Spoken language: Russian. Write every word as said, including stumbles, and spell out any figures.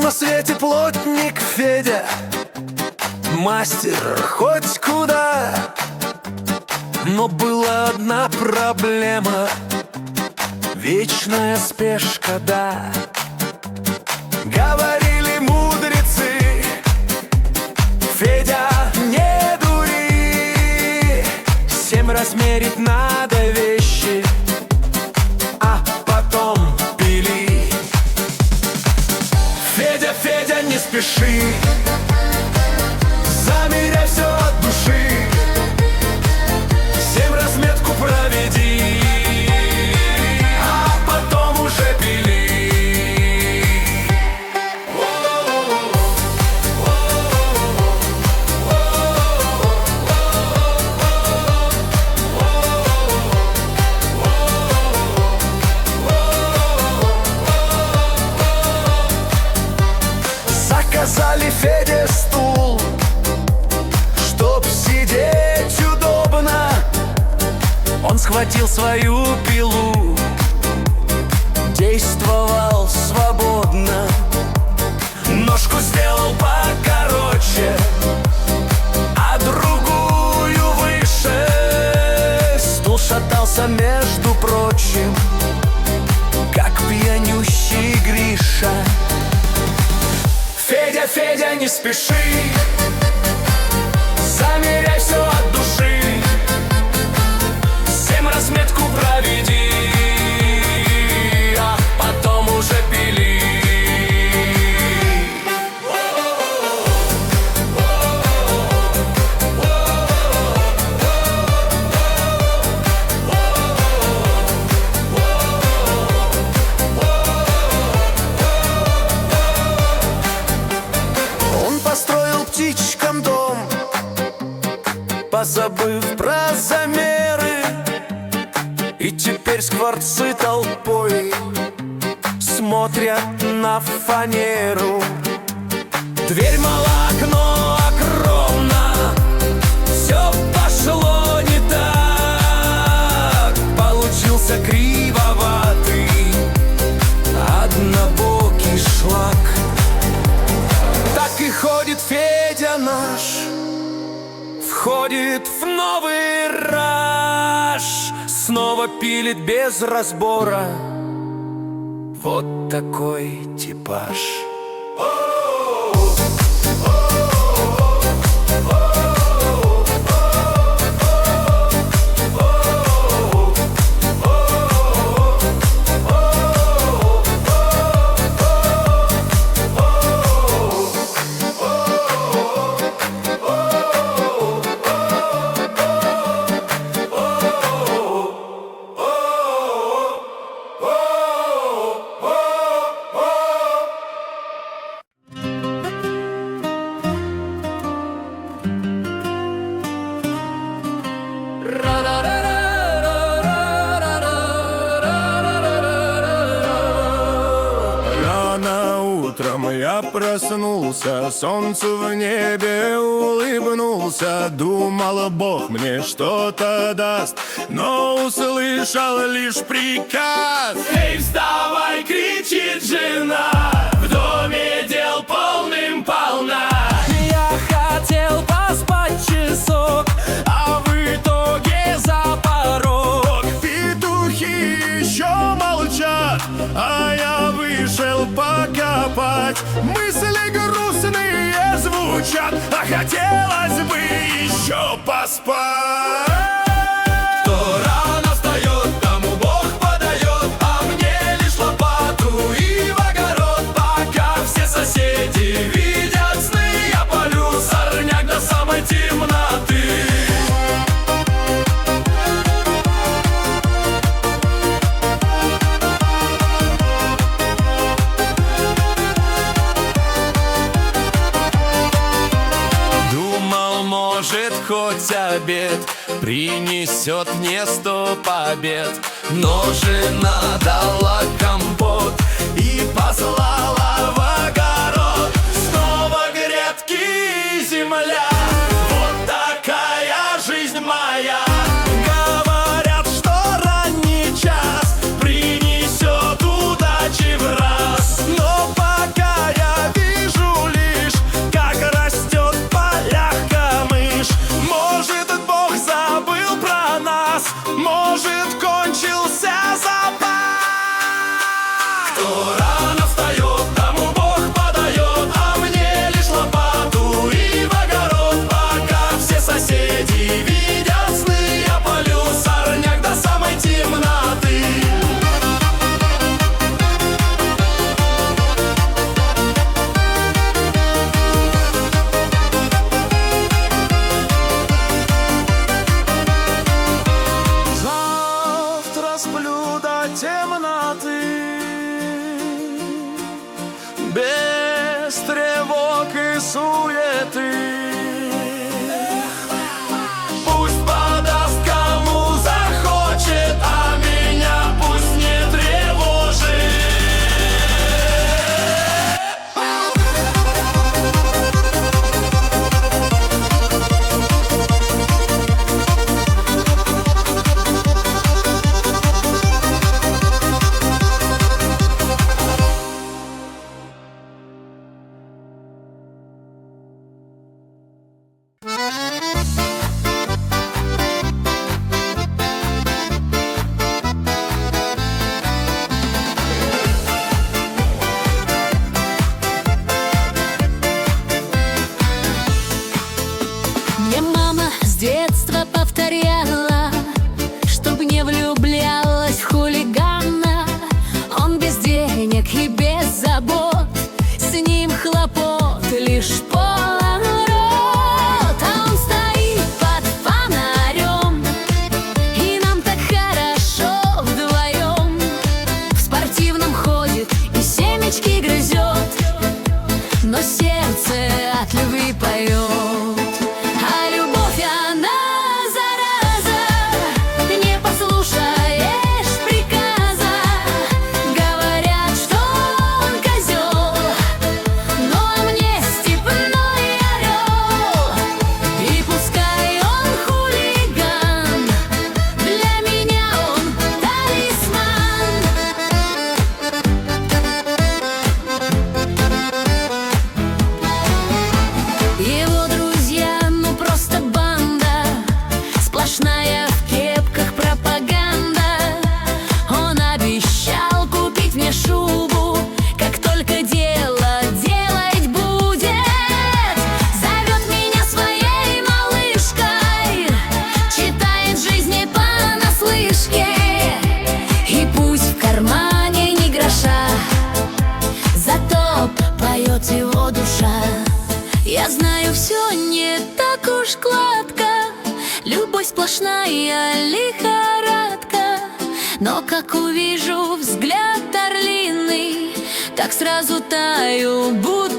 на свете плотник Федя, мастер хоть куда. Но была одна проблема — вечная спешка, да. Говорили мудрецы: Федя, не дури, семь размерить надо вещи, а потом пили. Федя, Федя, не спеши, замеряй все от души, семь разметку проведи, а потом уже пили. Заказали Феде стул, чтоб сидеть удобно. Он схватил свою пилу, действовал свободно. Ножку сделал покороче, а другую выше. Стул шатался, между прочим, как пьянющий Гриша. Федя, Федя, не спеши, замеряй все от души, семь разметку проведи, а потом уже пили. Построил птичкам дом, позабыв про замеры, и теперь скворцы толпой смотрят на фанеру. Дверь мала, окно огромно, все пошло не так. Получился кривоватый, однобокий шлак. Так и ходит Федя наш, входит в новый раж, снова пилит без разбора. Вот такой типаж. Я проснулся, солнцу в небе улыбнулся. Думал, Бог мне что-то даст, но услышал лишь приказ: «Эй, вставай!» — кричит жена. В доме дел полным-полна. Я хотел поспать часок, а в итоге за порог. Петухи еще молчат, а я вышел покопать. Мысли грустные звучат, а хотелось бы еще поспать. Кто рано встает, тому Бог подает, а мне лишь лопату и в огород. Пока все соседи видят сны, я полю сорняк до самой темноты. Может, хоть обед принесет мне сто побед, но жена дала компот и послала в огород. Снова грядки и земля, вот такая жизнь моя. Говорят, что ранний час принесет удачи в раз, но пока я вижу Кто рано встает, тому Бог подает, а мне лишь лопату и в огород. Пока все соседи видят сны, я полю сорняк до самой темноты. Завтра сплю до темноты, без тревог и суеты. Пусть подаст кому захочет, а меня пусть не тревожит. Мне мама с детства повторяла, чтоб не влюблялась в хулигана. Он без денег и без забот, с ним хлопот лишь полон рот. А он стоит под фонарем, и нам так хорошо вдвоем. В спортивном ходит и семечки грызет, но сердце от любви поет. А любовь, она зараза, не послушаешь приказа. Говорят, что он козел, но мне степной орел. И пускай он хулиган, для меня он талисман. Его друзья, ну просто банда, сплошная в кепках пропаганда. Он обещал купить мне шубу, как только дело делать будет. Зовет меня своей малышкой, читает жизни понаслышке. И пусть в кармане ни гроша, зато поет его душа. Я знаю, все не так уж гладко, любовь сплошная лихорадка. Но как увижу взгляд орлиный, так сразу таю, будто